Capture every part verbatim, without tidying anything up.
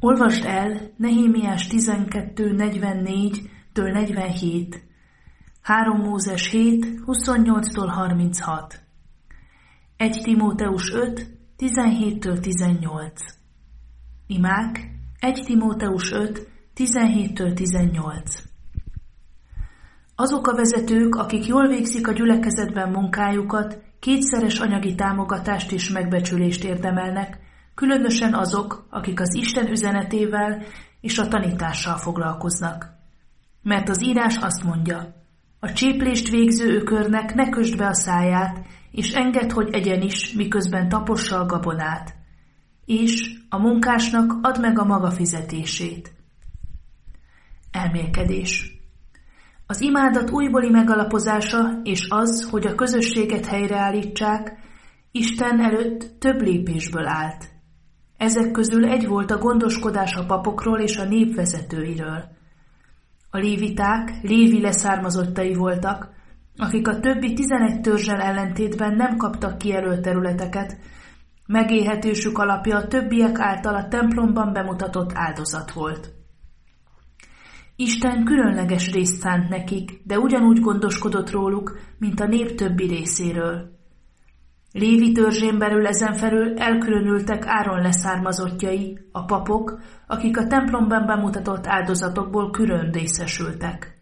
Olvasd el Nehémiás tizenkettő negyvennégytől negyvenhét, három Mózes hét huszonnyolctól harminchat, egy Timóteus öt tizenhéttől tizennyolc. Imák egy Timóteus öt tizenhéttől tizennyolc. Azok a vezetők, akik jól végzik a gyülekezetben munkájukat, kétszeres anyagi támogatást és megbecsülést érdemelnek, különösen azok, akik az Isten üzenetével és a tanítással foglalkoznak. Mert az írás azt mondja, a cséplést végző ökörnek ne kösd be a száját, és engedd, hogy egyen is, miközben tapossa a gabonát. És a munkásnak add meg a maga fizetését. Elmélkedés. Az imádat újbóli megalapozása és az, hogy a közösséget helyreállítsák, Isten előtt több lépésből állt. Ezek közül egy volt a gondoskodás a papokról és a nép vezetőiről. A léviták Lévi leszármazottai voltak, akik a többi tizenegy törzsel ellentétben nem kaptak kijelölt területeket, megélhetésük alapja a többiek által a templomban bemutatott áldozat volt. Isten különleges részt szánt nekik, de ugyanúgy gondoskodott róluk, mint a nép többi részéről. Lévi törzsén belül ezen felül elkülönültek Áron leszármazottjai, a papok, akik a templomban bemutatott áldozatokból külön részesültek.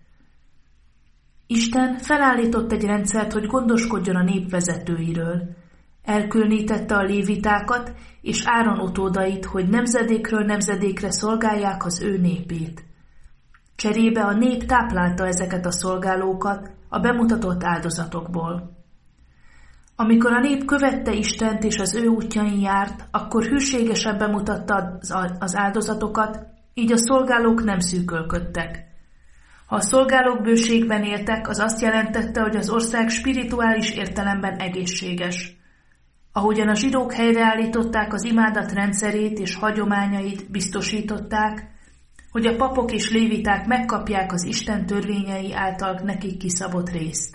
Isten felállított egy rendszert, hogy gondoskodjon a nép vezetőiről. Elkülönítette a lévitákat és Áron utódait, hogy nemzedékről nemzedékre szolgálják az ő népét. Cserébe a nép táplálta ezeket a szolgálókat a bemutatott áldozatokból. Amikor a nép követte Istent és az ő útjain járt, akkor hűségesen bemutatta az áldozatokat, így a szolgálók nem szűkölködtek. Ha a szolgálók bőségben éltek, az azt jelentette, hogy az ország spirituális értelemben egészséges. Ahogyan a zsidók helyreállították az imádat rendszerét és hagyományait, biztosították, hogy a papok és léviták megkapják az Isten törvényei által nekik kiszabott részt.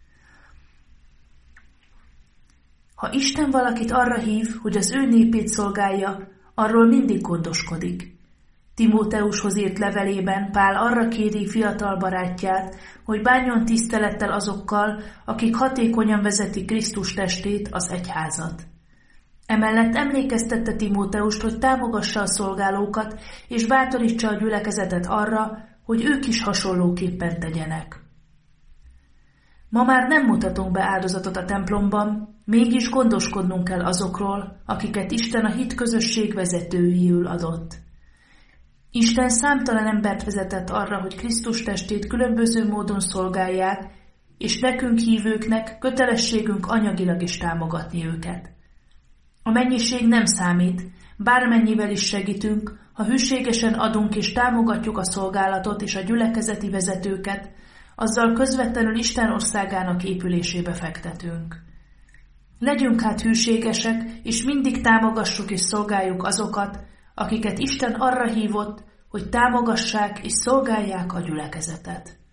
Ha Isten valakit arra hív, hogy az ő népét szolgálja, arról mindig gondoskodik. Timóteushoz írt levelében Pál arra kéri fiatal barátját, hogy bánjon tisztelettel azokkal, akik hatékonyan vezetik Krisztus testét, az egyházat. Emellett emlékeztette Timóteust, hogy támogassa a szolgálókat, és bátorítsa a gyülekezetet arra, hogy ők is hasonlóképpen tegyenek. Ma már nem mutatunk be áldozatot a templomban, mégis gondoskodnunk kell azokról, akiket Isten a hitközösség vezetőiül adott. Isten számtalan embert vezetett arra, hogy Krisztus testét különböző módon szolgálják, és nekünk hívőknek kötelességünk anyagilag is támogatni őket. A mennyiség nem számít, bármennyivel is segítünk, ha hűségesen adunk és támogatjuk a szolgálatot és a gyülekezeti vezetőket, azzal közvetlenül Isten országának épülésébe fektetünk. Legyünk hát hűségesek, és mindig támogassuk és szolgáljuk azokat, akiket Isten arra hívott, hogy támogassák és szolgálják a gyülekezetet.